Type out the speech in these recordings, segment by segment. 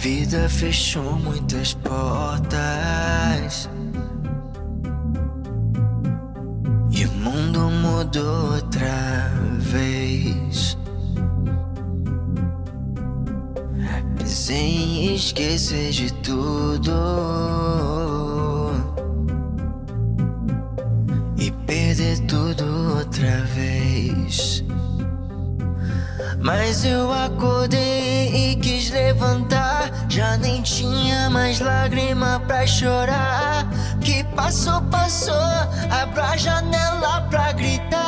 vida fechou muitas portas e o mundo mudou outra vez. Pensei em esquecer de tudo e perder tudo outra vez. Mas eu acordei e quis levantar, já nem tinha mais lágrima pra chorar. Que passou, passou, abra a janela pra gritar.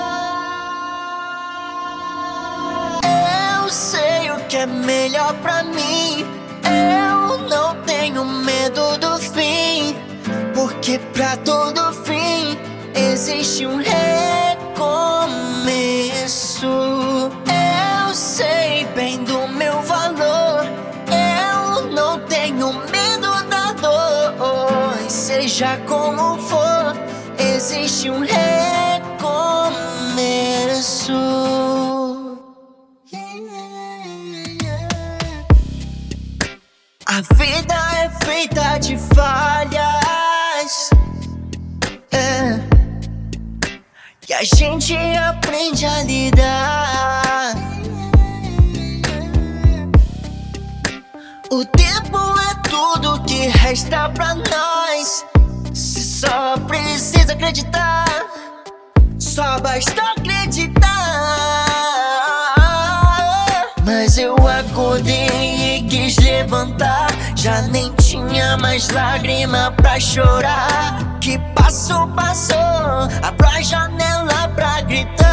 Eu sei o que é melhor pra mim, eu não tenho medo do fim, porque pra todo fim existe um recomeço. Eu sei bem do meu valor, eu não tenho medo da dor. E seja como for, existe um recomeço. A vida é feita de falhas, e a gente aprende a lidar. O tempo é tudo que resta pra nós. Se só precisa acreditar, só basta acreditar. Mas eu acordei e quis levantar, já nem tinha mais lágrima pra chorar. Que passou, passou, abra a janela pra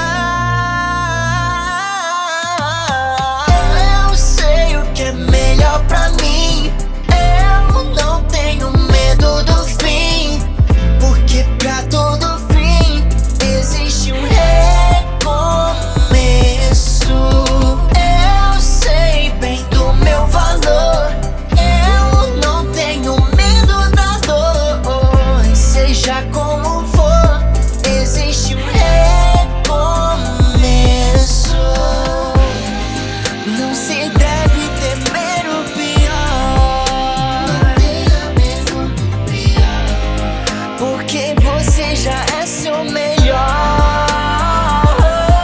gritar. Eu sei o que é melhor pra mim, eu não tenho medo do fim, porque pra todo fim existe um recomeço. Eu sei bem do meu valor, eu não tenho medo da dor. E seja como for, existe um recomeço. Não se deve temer o pior, porque você já é seu melhor.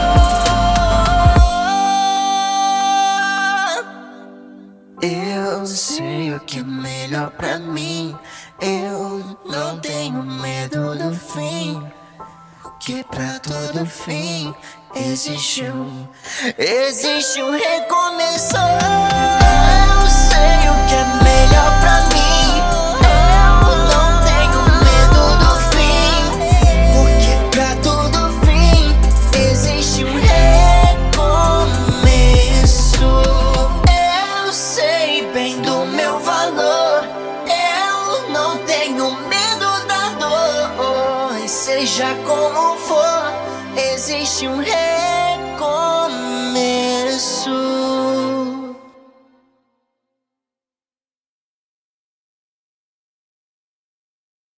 Eu sei o que é melhor pra mim, eu não tenho medo do fim, porque pra todo fim existe um recomeço. Eu sei o que é melhor pra mim, eu não tenho medo do fim, porque pra todo fim existe um recomeço. Eu sei bem do meu valor, eu não tenho medo da dor. E seja como for, existe um recomeço.